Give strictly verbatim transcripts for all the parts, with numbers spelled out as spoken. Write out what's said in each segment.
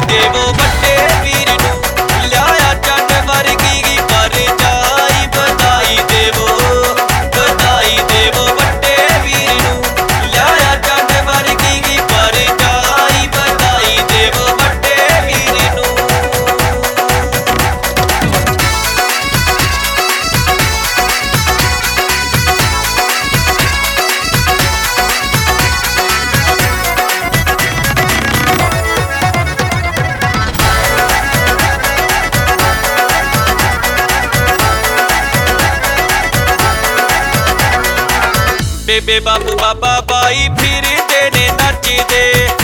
देवो बड़े वीर नू लिया चंड वर्गी परछाई। बधाई देवो बधाई देवो बड़े वीर नू लिया चंड वर्गी परछाई। बधाई देवो बड़े वीर नू। बेबे बाबू बाबा बाई फिरदे ने नचदे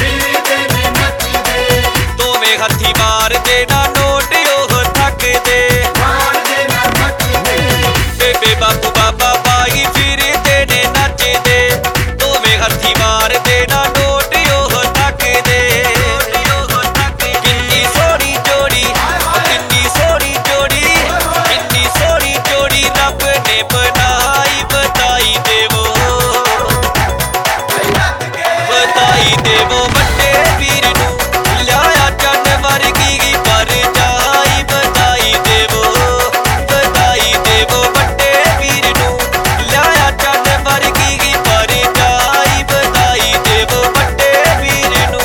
दोवें हत्थी मारदे ना नोट ओह थकदे। बेबे बाबू बाबा बाई फिरदे ने नचदे दोवें हत्थी मारदे ना नोट ओह थकदे। किन्नी सोहनी जोड़ी किन्नी सोहनी जोड़ी किन्नी सोहनी जोड़ी रब ने बनाई। बधाई देवो बधाई देवो बड़े वीर नू लिया चंड वर्गी परछाई। बधाई देवो बधाई देवो बड़े वीर नू लिया चंड वर्गी परछाई। बधाई देवो बड़े वीर नू।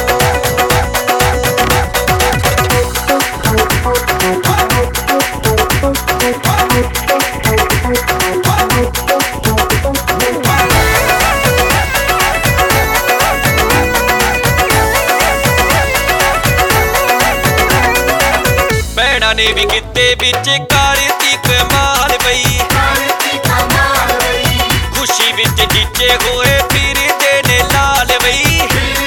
भैणा ने भी किते बिच करती कमाल बई खुशी बिच जीचे होए फिरदे ने लाल बई।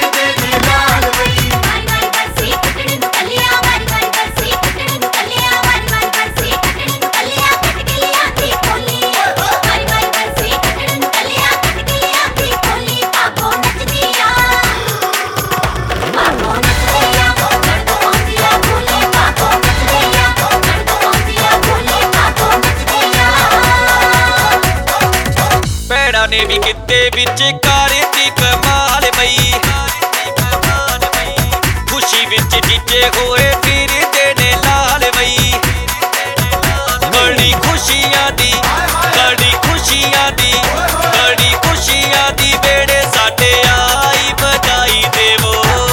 भैणा ने भी किते बिच करती कमाल बई खुशी बिच जीचे होए फिरदे ने लाल बई। बड़ी खुशियां दी बड़ी खुशियां दी बड़ी खुशियां दी बेड़े साडे आई। बधाई देवो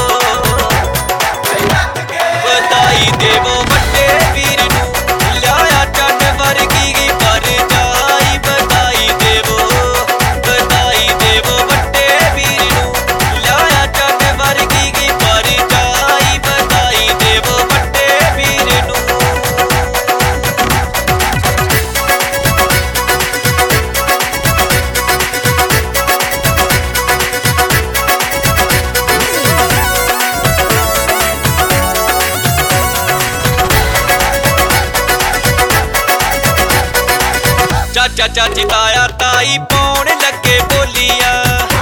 बधाई देवो बड़े वीर नू लिया चंड वर्गी परछाई। बधाई देवो बधाई देवो बड़े वीर नू लिया चंड वर्गी परछाई। बधाई देवो बड़े वीर नू। चाचा चाची ताया ताई पौन लगे बोलियां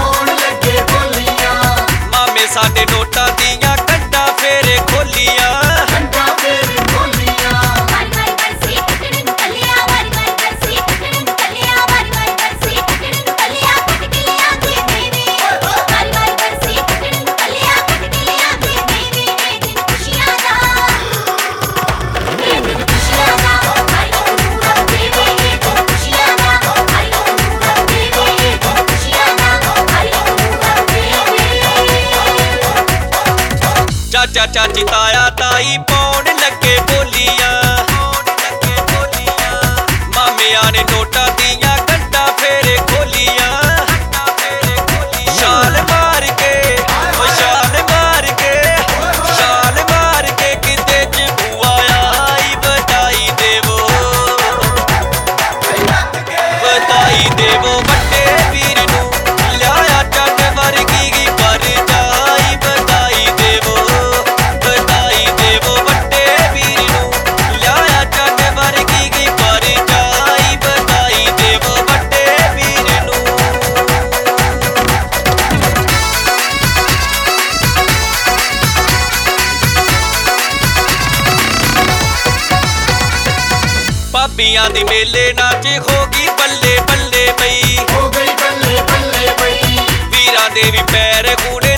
मामे साडे नोटां दियां कंडां फेरे खोलियां। चाचा चाची ताया ताई पौन लगे बोलियां मामिया ने नोटां दियां कंडां फेरे खोलियां। शाल मार के ओ शाल मार के शाल मार के किते च बुआ आई। बधाई देवो बधाई देवो बड़े वीर नू लिया चंड वर्गी परछाई। बधाई देवो बधाई देवो बड़े वीर नू लिया चंड वर्गी परछाई। बधाई देवो बड़े वीर नू। भाबियां दी मेले नाच हो गई बल्ले बल्ले बई वीरां दे भी पैर कूड़े